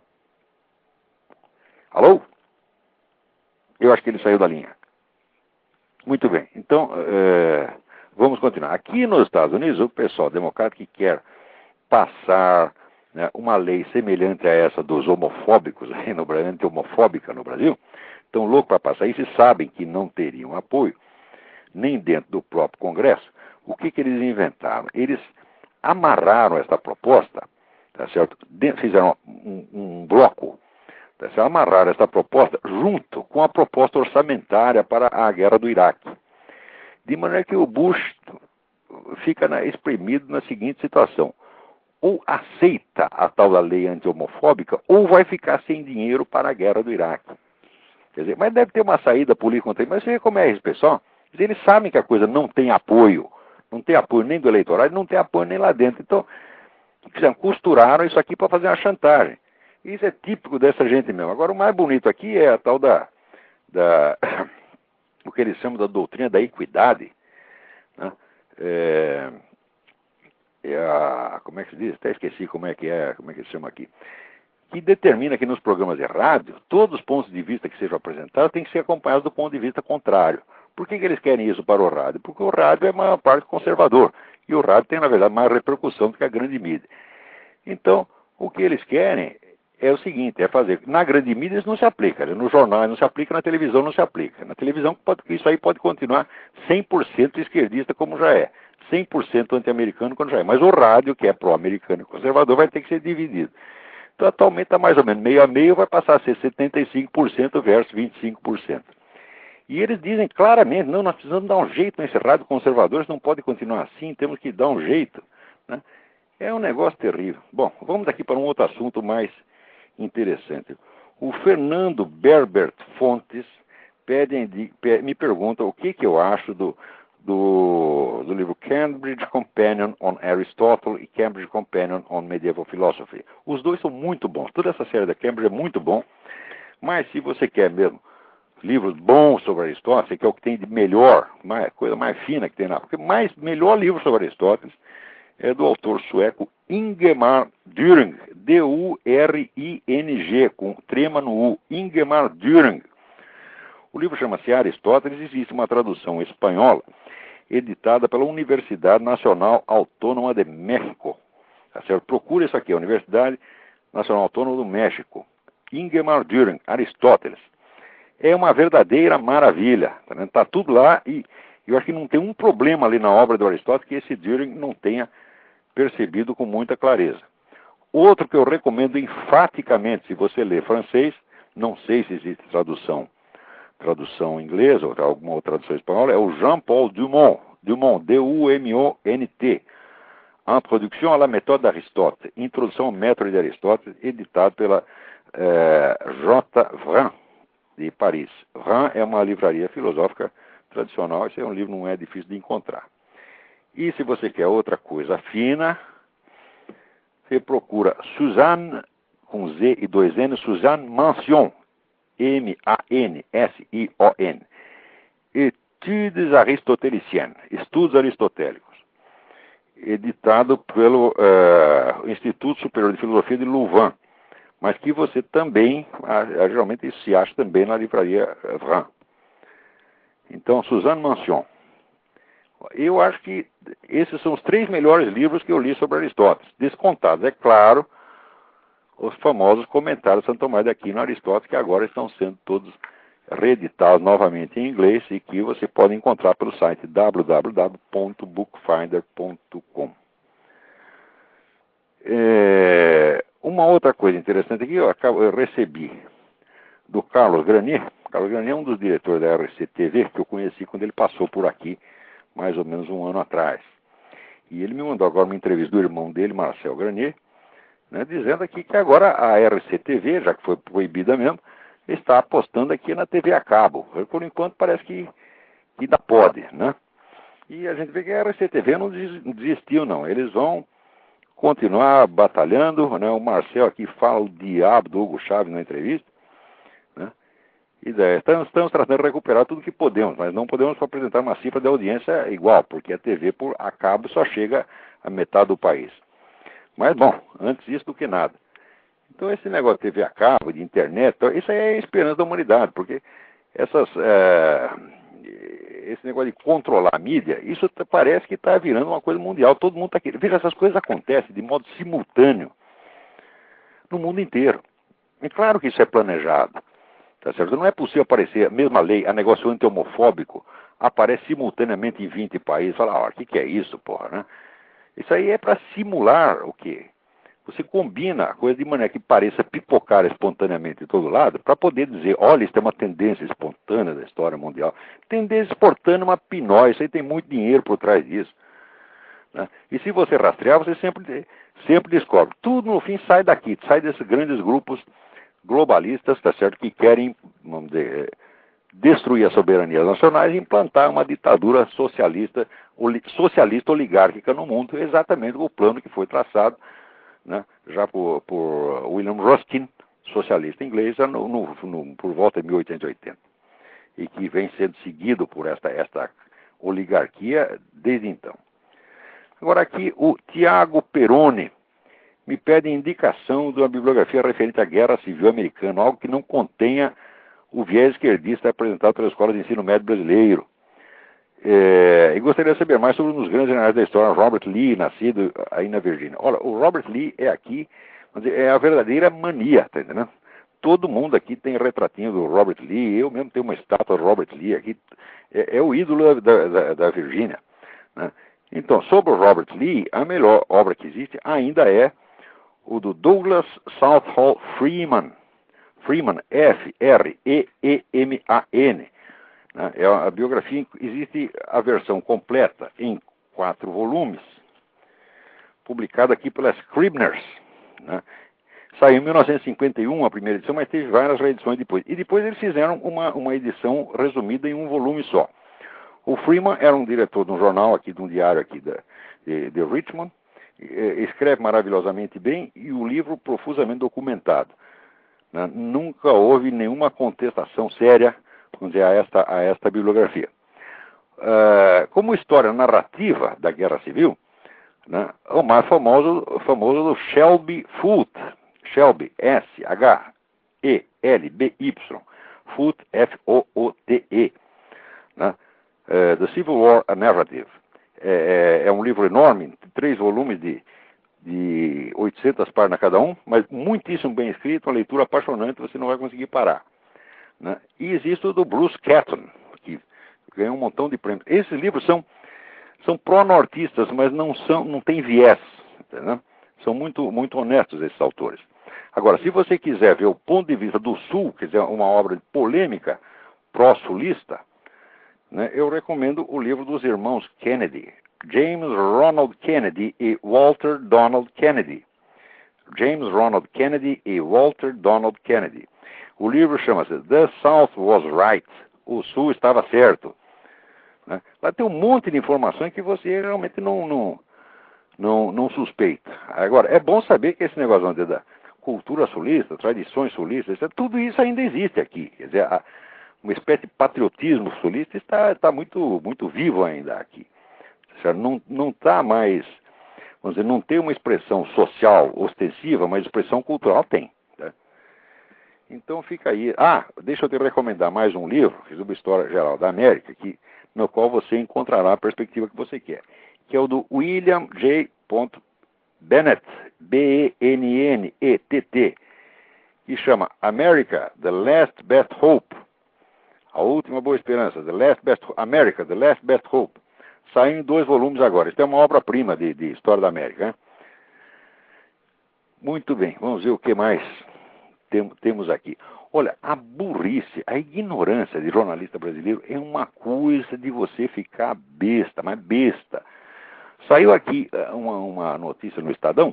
Alô? Eu acho que ele saiu da linha. Muito bem. Então, vamos continuar. Aqui nos Estados Unidos, o pessoal democrata que quer passar, né, uma lei semelhante a essa dos homofóbicos, aí no Brasil, anti-homofóbica no Brasil, estão loucos para passar isso e sabem que não teriam apoio, nem dentro do próprio Congresso. O que eles inventaram? Eles amarraram esta proposta, tá certo? Fizeram um bloco, tá certo? Amarraram esta proposta junto com a proposta orçamentária para a guerra do Iraque. De maneira que o Bush fica espremido na seguinte situação: ou aceita a tal da lei anti-homofóbica, ou vai ficar sem dinheiro para a guerra do Iraque. Quer dizer, mas deve ter uma saída política contra ele. Mas você vê como é esse pessoal? Eles sabem que a coisa não tem apoio nem do eleitorado, não tem apoio nem lá dentro. Então, costuraram isso aqui para fazer uma chantagem. Isso é típico dessa gente mesmo. Agora, o mais bonito aqui é a tal o que eles chamam da doutrina da equidade, né? Como é que se diz? Até esqueci como é que se chama aqui. Que determina que nos programas de rádio, todos os pontos de vista que sejam apresentados têm que ser acompanhados do ponto de vista contrário. Por que eles querem isso para o rádio? Porque o rádio é uma parte conservador. E o rádio tem, na verdade, mais repercussão do que a grande mídia. Então, o que eles querem é o seguinte, é fazer... Na grande mídia isso não se aplica, no jornal não se aplica, na televisão não se aplica. Na televisão isso aí pode continuar 100% esquerdista como já é. 100% anti-americano como já é. Mas o rádio, que é pró-americano e conservador, vai ter que ser dividido. Então, atualmente está mais ou menos meio a meio, vai passar a ser 75% versus 25%. E eles dizem claramente, não, nós precisamos dar um jeito nesse rádio conservador, isso não pode continuar assim, temos que dar um jeito, né? É um negócio terrível. Bom, vamos aqui para um outro assunto mais interessante. O Fernando Berbert Fontes me pergunta o que eu acho do livro Cambridge Companion on Aristotle e Cambridge Companion on Medieval Philosophy. Os dois são muito bons. Toda essa série da Cambridge é muito bom. Mas se você quer mesmo livros bons sobre Aristóteles, que é o que tem de melhor, coisa mais fina que tem lá, porque melhor livro sobre Aristóteles é do autor sueco Ingemar Düring, D-U-R-I-N-G, com trema no U, Ingemar Düring. O livro chama-se Aristóteles, existe uma tradução espanhola, editada pela Universidade Nacional Autônoma de México. Tá certo? Procura isso aqui, a Universidade Nacional Autônoma do México. Ingemar Düring, Aristóteles. É uma verdadeira maravilha. Tá tudo lá e eu acho que não tem um problema ali na obra do Aristóteles que esse Düring não tenha percebido com muita clareza. Outro que eu recomendo enfaticamente, se você ler francês, não sei se existe tradução inglesa ou alguma outra tradução espanhola, é o Jean-Paul Dumont, D-U-M-O-N-T, Introduction à la méthode d'Aristote, Introdução ao Método de Aristóteles, editado pela J. Vran, de Paris. Vran é uma livraria filosófica tradicional, esse é um livro que não é difícil de encontrar. E se você quer outra coisa fina, você procura Suzanne, com Z e 2 N, Suzanne Mansion, M-A-N-S-I-O-N. Études Aristotéliciennes, Estudos Aristotélicos, editado pelo Instituto Superior de Filosofia de Louvain, mas que você também, geralmente se acha também na livraria Vran. Então, Suzanne Mansion. Eu acho que esses são os 3 melhores livros que eu li sobre Aristóteles. Descontados, é claro, os famosos comentários de Santo Tomás de Aquino a Aristóteles, que agora estão sendo todos reeditados novamente em inglês e que você pode encontrar pelo site www.bookfinder.com. Uma outra coisa interessante aqui, eu recebi do Carlos Granier. Carlos Granier é um dos diretores da RCTV, que eu conheci quando ele passou por aqui, mais ou menos um ano atrás. E ele me mandou agora uma entrevista do irmão dele, Marcel Granier, né, dizendo aqui que agora a RCTV, já que foi proibida mesmo, está apostando aqui na TV a cabo. Por enquanto parece que ainda pode, né? E a gente vê que a RCTV não desistiu, não. Eles vão continuar batalhando, né? O Marcel aqui fala o diabo do Hugo Chávez na entrevista, né? E daí, estamos tratando de recuperar tudo que podemos, mas não podemos apresentar uma cifra de audiência igual, porque a TV por a cabo só chega a metade do país. Mas, bom, antes isso do que nada. Então, esse negócio de TV a cabo, de internet, isso aí é a esperança da humanidade, porque esse negócio de controlar a mídia, isso parece que está virando uma coisa mundial. Todo mundo está querendo. Veja, essas coisas acontecem de modo simultâneo no mundo inteiro. É claro que isso é planejado. Tá certo? Não é possível aparecer a mesma lei, a negócio anti-homofóbico, aparece simultaneamente em 20 países. Fala, ó, o que é isso, porra, né? Isso aí é para simular o quê? Você combina a coisa de maneira que pareça pipocar espontaneamente de todo lado, para poder dizer, olha, isso é uma tendência espontânea da história mundial. Tendência espontânea é uma pinóia, isso aí tem muito dinheiro por trás disso, né? E se você rastrear, você sempre descobre. Tudo, no fim, sai daqui, sai desses grandes grupos globalistas, tá certo, que querem, vamos dizer, destruir as soberanias nacionais e implantar uma ditadura socialista oligárquica no mundo, exatamente o plano que foi traçado, né, já por William Ruskin, socialista inglês, por volta de 1880, e que vem sendo seguido por esta oligarquia desde então. Agora aqui o Tiago Peroni me pede indicação de uma bibliografia referente à Guerra Civil Americana, algo que não contenha o viés esquerdista apresentado pela Escola de Ensino Médio Brasileiro. E gostaria de saber mais sobre um dos grandes generais da história, Robert Lee, nascido aí na Virgínia. Olha, o Robert Lee é aqui, é a verdadeira mania, tá entendendo? Todo mundo aqui tem retratinho do Robert Lee, eu mesmo tenho uma estátua do Robert Lee aqui, é o ídolo da Virgínia, né? Então, sobre o Robert Lee, a melhor obra que existe ainda é o do Douglas Southall Freeman, Freeman, né? É a biografia, existe a versão completa em 4 volumes, publicada aqui pela Scribners, né? Saiu em 1951 a primeira edição, mas teve várias reedições depois. E depois eles fizeram uma edição resumida em um volume só. O Freeman era um diretor de um jornal aqui, de um diário aqui de Richmond, escreve maravilhosamente bem e o livro profusamente documentado, né? Nunca houve nenhuma contestação séria, vamos dizer, a esta bibliografia. Como história narrativa da Guerra Civil, né, o mais famoso do Shelby Foote, Shelby, S-H-E-L-B-Y, Foote, F-O-O-T-E, né? The Civil War, a Narrative. É um livro enorme, 3 volumes de 800 páginas cada um, mas muitíssimo bem escrito, uma leitura apaixonante, você não vai conseguir parar, né? E existe o do Bruce Catton, que ganhou um montão de prêmios. Esses livros são pró-nortistas, mas não tem viés, entendeu? São muito, muito honestos esses autores. Agora, se você quiser ver o ponto de vista do Sul, quer dizer, uma obra de polêmica pró-sulista, né, eu recomendo o livro dos irmãos Kennedy, James Ronald Kennedy e Walter Donald Kennedy. James Ronald Kennedy e Walter Donald Kennedy. O livro chama-se The South Was Right. O Sul estava certo, né? Lá tem um monte de informações que você realmente não suspeita. Agora, é bom saber que esse negócio da cultura sulista, tradições sulistas, tudo isso ainda existe aqui. Quer dizer, uma espécie de patriotismo sulista está muito, muito vivo ainda aqui. Não está mais, vamos dizer, não tem uma expressão social ostensiva, mas expressão cultural tem, tá? Então fica aí. Deixa eu te recomendar mais um livro, sobre a História Geral da América, que no qual você encontrará a perspectiva que você quer, que é o do William J. Bennett, B-E-N-N-E-T-T, que chama America, The Last Best Hope, a última boa esperança, America, The Last Best Hope. Saiu em 2 volumes agora. Isso é uma obra-prima de História da América, né? Muito bem, vamos ver o que mais temos aqui. Olha, a burrice, a ignorância de jornalista brasileiro é uma coisa de você ficar besta, mas besta. Saiu aqui uma notícia no Estadão,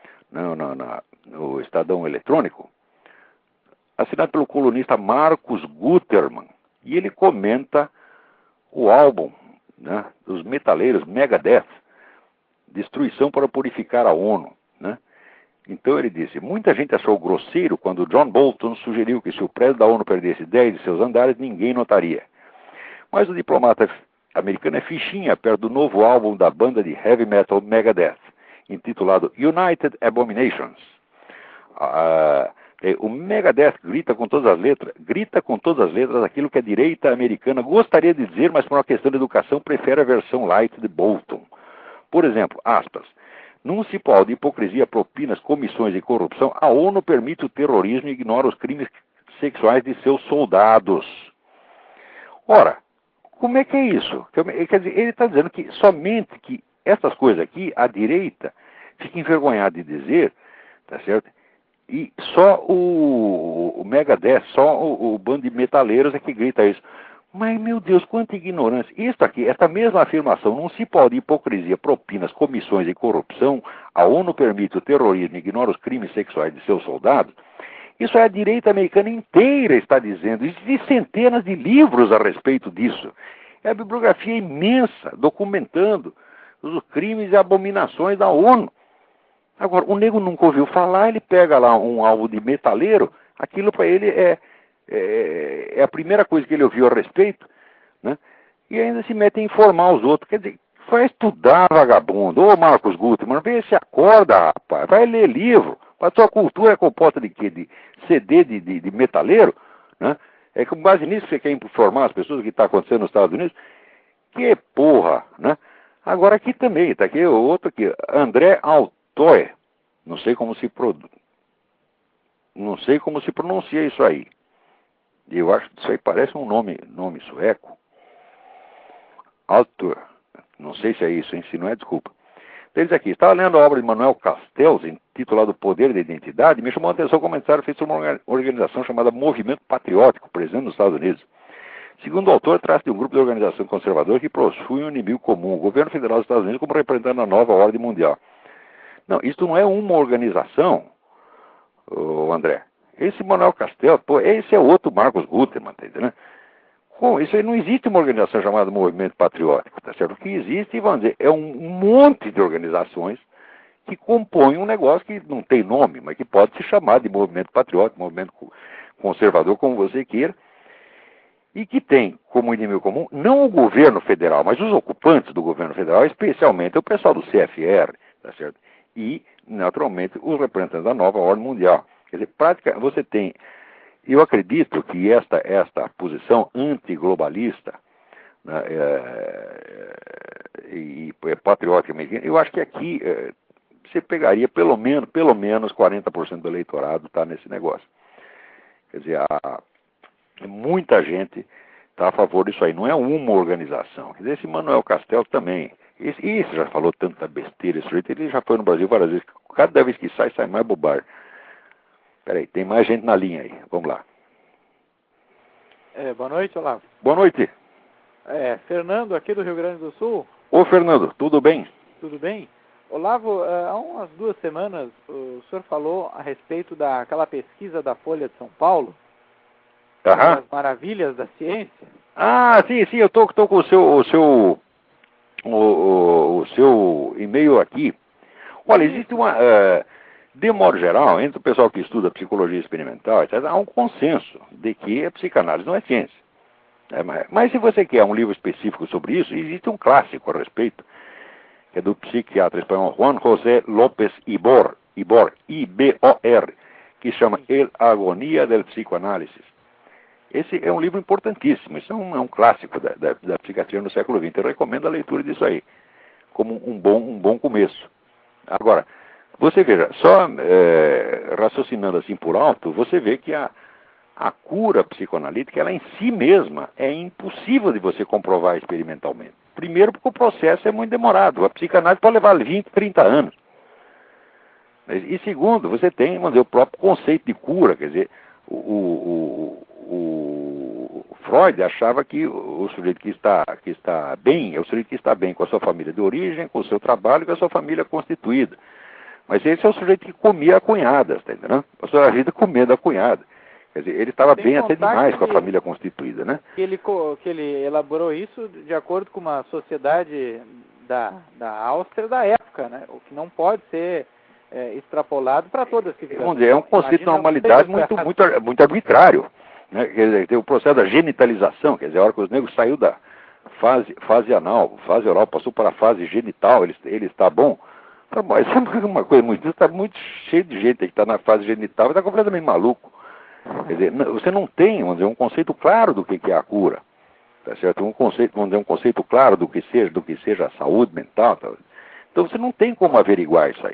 no Estadão Eletrônico, assinado pelo colunista Marcos Gutermann, e ele comenta o álbum, né, dos metaleiros Megadeth, Destruição para Purificar a ONU, né? Então ele disse, muita gente achou grosseiro quando John Bolton sugeriu que se o prédio da ONU perdesse 10 de seus andares, ninguém notaria. Mas o diplomata americano é fichinha perto do novo álbum da banda de heavy metal Megadeth, intitulado United Abominations. O Megadeth grita com todas as letras aquilo que a direita americana gostaria de dizer, mas por uma questão de educação prefere a versão light de Bolton. Por exemplo, aspas, num cipó de hipocrisia, propinas, comissões e corrupção, a ONU permite o terrorismo e ignora os crimes sexuais de seus soldados. Ora, como é que é isso? Quer dizer, ele está dizendo que somente que essas coisas aqui, a direita fica envergonhada de dizer, tá certo? E só o Megadeth, só o bando de metaleiros é que grita isso. Mas, meu Deus, quanta ignorância. Isso aqui, essa mesma afirmação, não se pode hipocrisia, propinas, comissões e corrupção, a ONU permite o terrorismo e ignora os crimes sexuais de seus soldados. Isso é a direita americana inteira está dizendo. Existem centenas de livros a respeito disso. É a bibliografia imensa, documentando os crimes e abominações da ONU. Agora, o nego nunca ouviu falar, ele pega lá um álbum de metaleiro, aquilo para ele é a primeira coisa que ele ouviu a respeito, né? E ainda se mete a informar os outros. Quer dizer, vai estudar, vagabundo. Ô Marcos Gutermann, vê se acorda, rapaz. Vai ler livro. A sua cultura é composta de quê? De CD de metaleiro, né? É com base nisso que você quer informar as pessoas o que está acontecendo nos Estados Unidos. Que porra, né? Agora aqui também, tá aqui o outro aqui, André Altoe. Não sei como se pronuncia isso aí. Eu acho que isso aí parece um nome sueco. Altoe. Não sei se é isso, hein? Se não é, desculpa. Eles aqui, estava lendo a obra de Manuel Castells, intitulada O Poder da Identidade, e me chamou a atenção o comentário feito sobre uma organização chamada Movimento Patriótico, presente nos Estados Unidos. Segundo o autor, trata-se de um grupo de organização conservadora que possui um inimigo comum, o governo federal dos Estados Unidos, como representando a nova ordem mundial. Não, isso não é uma organização, André. Esse Manuel Castells, esse é outro Marcos Gutermann, tá entendendo? Isso aí não existe uma organização chamada Movimento Patriótico, tá certo? O que existe, vamos dizer, é um monte de organizações que compõem um negócio que não tem nome, mas que pode se chamar de Movimento Patriótico, Movimento Conservador, como você queira, e que tem como inimigo comum não o governo federal, mas os ocupantes do governo federal, especialmente o pessoal do CFR, tá certo? E, naturalmente, os representantes da nova ordem mundial. Quer dizer, você tem... Eu acredito que esta posição antiglobalista, né, e patriótica americana, eu acho que aqui você pegaria pelo menos 40% do eleitorado está nesse negócio. Quer dizer, muita gente está a favor disso aí, não é uma organização. Quer dizer, esse Manuel Castells também, esse já falou tanta besteira, ele já foi no Brasil várias vezes, cada vez que sai mais bobagem. Peraí, tem mais gente na linha aí. Vamos lá. Boa noite, Olavo. Boa noite. Fernando, aqui do Rio Grande do Sul. Ô, Fernando, tudo bem? Tudo bem? Olavo, há umas 2 semanas o senhor falou a respeito daquela pesquisa da Folha de São Paulo, das maravilhas da ciência. Ah, sim, eu tô com o seu e-mail aqui. Olha, existe uma... de modo geral, entre o pessoal que estuda psicologia experimental, etc., há um consenso de que a psicanálise não é ciência. Mas se você quer um livro específico sobre isso, existe um clássico a respeito, que é do psiquiatra espanhol Juan José López Ibor, I-B-O-R, que chama El Agonia del Psicoanálisis. Esse é um livro importantíssimo, isso é um clássico da psiquiatria no século XX. Eu recomendo a leitura disso aí, como um bom começo. Agora, você veja, só raciocinando assim por alto, você vê que a cura psicoanalítica, ela em si mesma, é impossível de você comprovar experimentalmente. Primeiro porque o processo é muito demorado, a psicanálise pode levar 20, 30 anos. E segundo, você tem, vamos dizer, o próprio conceito de cura, quer dizer, o Freud achava que o sujeito que está bem é o sujeito que está bem com a sua família de origem, com o seu trabalho, com a sua família constituída. Mas esse é o sujeito que comia a cunhada, está entendendo? Passou a vida comendo a cunhada. Quer dizer, ele estava bem até demais com a família constituída, né? Que ele elaborou isso de acordo com uma sociedade da Áustria da época, né? O que não pode ser extrapolado para todas as civilizações. Vamos dizer, é um conceito de normalidade muito arbitrário. Né? Quer dizer, tem o processo da genitalização, quer dizer, a hora que os negros saiu da fase anal, fase oral, passou para a fase genital, ele está bom. Mas isso é uma coisa muito... Está muito cheio de gente que está na fase genital e está completamente maluco. Quer dizer, você não tem, vamos dizer, um conceito claro do que é a cura. Tá certo? Vamos dizer, um conceito claro do que seja a saúde mental. Tá? Então você não tem como averiguar isso aí.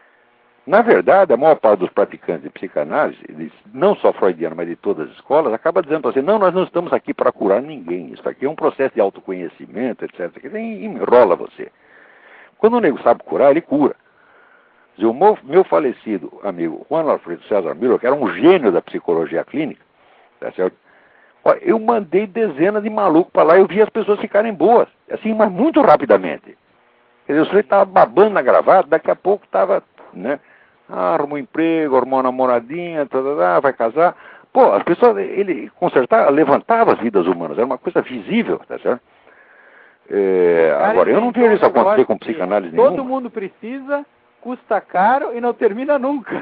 Na verdade, a maior parte dos praticantes de psicanálise, não só freudiano, mas de todas as escolas, acaba dizendo para você, não, nós não estamos aqui para curar ninguém. Isso aqui é um processo de autoconhecimento, etc. Que enrola você. Quando o nego sabe curar, ele cura. O meu falecido amigo Juan Alfredo César Miller, que era um gênio da psicologia clínica, tá certo? Eu mandei dezenas de malucos para lá e eu vi as pessoas ficarem boas, assim, mas muito rapidamente. Quer dizer, o sujeito estava babando na gravata, daqui a pouco estava, né? Arruma um emprego, arruma uma namoradinha, vai casar. Pô, as pessoas, ele consertava, levantava as vidas humanas, era uma coisa visível, tá certo? Agora, eu não vejo isso acontecer com psicanálise nenhuma. Todo mundo precisa, custa caro e não termina nunca.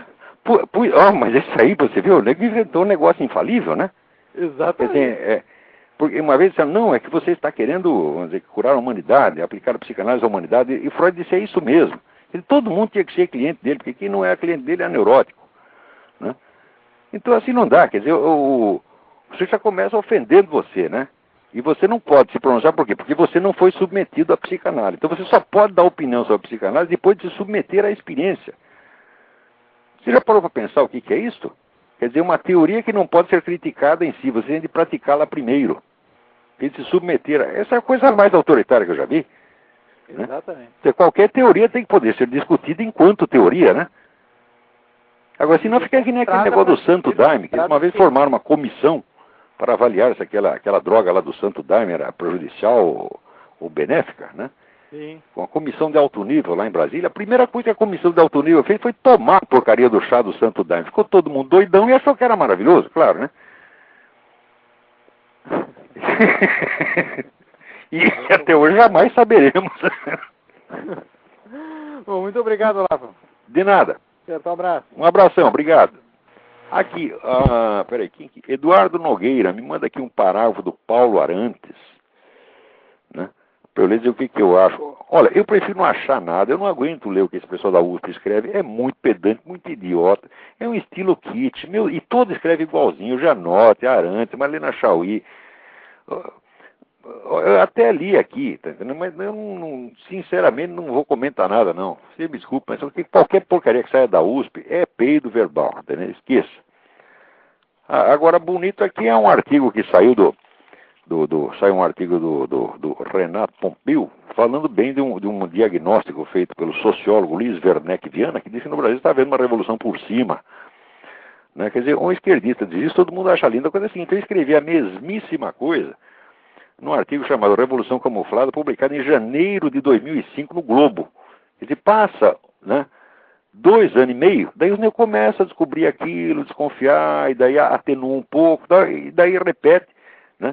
Mas isso aí, você viu, o nego inventou um negócio infalível, né? Exatamente. Porque uma vez disseram, não, é que você está querendo, vamos dizer, curar a humanidade, aplicar a psicanálise à humanidade, e Freud disse, é isso mesmo. Todo mundo tinha que ser cliente dele, porque quem não é cliente dele é neurótico. Né? Então assim não dá, quer dizer, você já começa ofendendo você, né? E você não pode se pronunciar, por quê? Porque você não foi submetido à psicanálise. Então você só pode dar opinião sobre a psicanálise depois de se submeter à experiência. Você já parou para pensar o que é isso? Quer dizer, uma teoria que não pode ser criticada em si, você tem de praticá-la primeiro. Tem de se submeter. Essa é a coisa mais autoritária que eu já vi. Exatamente. Né? Qualquer teoria tem que poder ser discutida enquanto teoria, né? Agora, se não fica que nem aquele negócio do Santo Daime, que eles uma vez formaram uma comissão para avaliar se aquela droga lá do Santo Daime era prejudicial ou benéfica, né? Sim. Com a comissão de alto nível lá em Brasília, a primeira coisa que a comissão de alto nível fez foi tomar a porcaria do chá do Santo Daime. Ficou todo mundo doidão e achou que era maravilhoso, claro, né? E até hoje jamais saberemos. Bom, muito obrigado, Olavo. De nada. Certo, um abraço. Um abração, obrigado. Aqui, peraí, Eduardo Nogueira, me manda aqui um parágrafo do Paulo Arantes, né? Para eu ler dizer o que eu acho. Olha, eu prefiro não achar nada, eu não aguento ler o que esse pessoal da USP escreve, é muito pedante, muito idiota, é um estilo kit, e todo escreve igualzinho, Janote, Arantes, Marlena Chauí. Eu até li aqui, tá entendendo? Mas eu sinceramente não vou comentar nada, não. Você me desculpa, mas qualquer porcaria que saia da USP é peido verbal, entendeu? Esqueça. Agora, bonito aqui é um artigo que saiu saiu um artigo do Renato Pompeu, falando bem de um diagnóstico feito pelo sociólogo Luiz Werneck Viana, que disse que no Brasil está havendo uma revolução por cima. Né? Quer dizer, um esquerdista diz isso, todo mundo acha lindo. A coisa é a seguinte, eu escrevi a mesmíssima coisa num artigo chamado Revolução Camuflada, publicado em janeiro de 2005 no Globo. Quer dizer, passa, né, 2 anos e meio, daí os negros começam a descobrir aquilo, desconfiar, e daí atenua um pouco, e daí repete, né,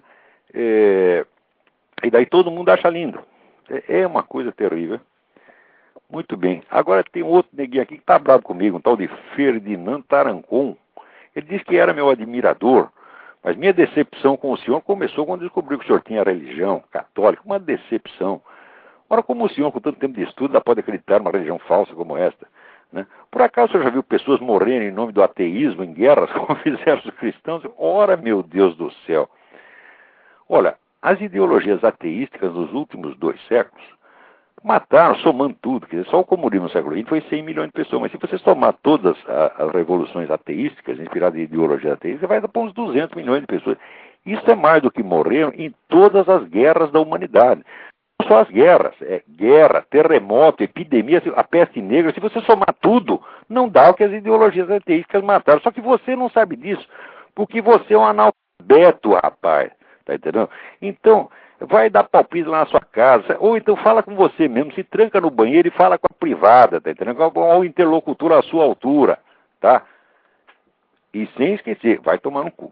e daí todo mundo acha lindo. É uma coisa terrível. Muito bem. Agora tem um outro neguinho aqui que está bravo comigo, um tal de Ferdinand Tarancon. Ele diz que era meu admirador, mas minha decepção com o senhor começou quando descobri que o senhor tinha religião católica. Uma decepção. Ora, como o senhor, com tanto tempo de estudo, pode acreditar numa religião falsa como esta? Né? Por acaso você já viu pessoas morrerem em nome do ateísmo em guerras, como fizeram os cristãos? Ora, meu Deus do céu! Olha, as ideologias ateísticas nos últimos 2 séculos mataram, somando tudo, quer dizer, só o comunismo no século XX foi 100 milhões de pessoas, mas se você somar todas as revoluções ateísticas, inspiradas em ideologia ateística, vai dar para uns 200 milhões de pessoas. Isso é mais do que morreram em todas as guerras da humanidade. Não só as guerras, guerra, terremoto, epidemia, a peste negra, se você somar tudo, não dá o que as ideologias ateísticas mataram. Só que você não sabe disso, porque você é um analfabeto, rapaz, tá entendendo? Então, vai dar palpite lá na sua casa, ou então fala com você mesmo, se tranca no banheiro e fala com a privada, tá entendendo? Com o interlocutor à sua altura, tá? E sem esquecer, vai tomar no cu.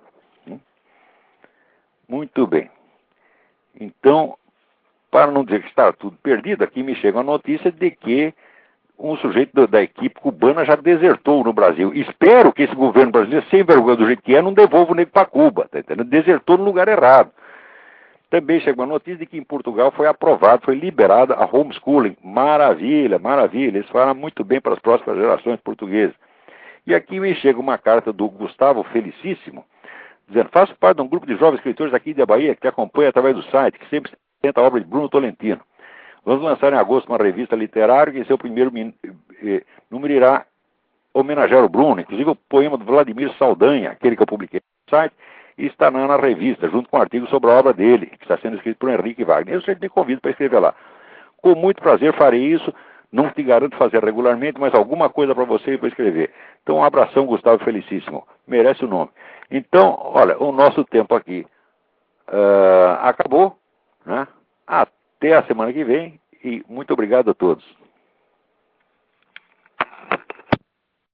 Muito bem. Então, para não dizer que está tudo perdido, aqui me chega a notícia de que um sujeito da equipe cubana já desertou no Brasil. Espero que esse governo brasileiro, sem vergonha do jeito que é, não devolva o negro para Cuba, tá entendendo? Desertou no lugar errado. Também chegou a notícia de que em Portugal foi aprovado, foi liberada a homeschooling. Maravilha, maravilha. Isso fará muito bem para as próximas gerações portuguesas. E aqui me chega uma carta do Gustavo Felicíssimo, dizendo: faço parte de um grupo de jovens escritores aqui da Bahia que te acompanha através do site, que sempre tenta a obra de Bruno Tolentino. Vamos lançar em agosto uma revista literária que em seu primeiro número irá homenagear o Bruno, inclusive o poema do Vladimir Saldanha, aquele que eu publiquei no site, e está na revista, junto com um artigo sobre a obra dele, que está sendo escrito por Henrique Wagner. Eu sempre me convido para escrever lá. Com muito prazer farei isso, não te garanto fazer regularmente, mas alguma coisa para você para escrever. Então, um abração, Gustavo Felicíssimo. Merece o nome. Então, olha, o nosso tempo aqui acabou, né? Até a semana que vem e muito obrigado a todos.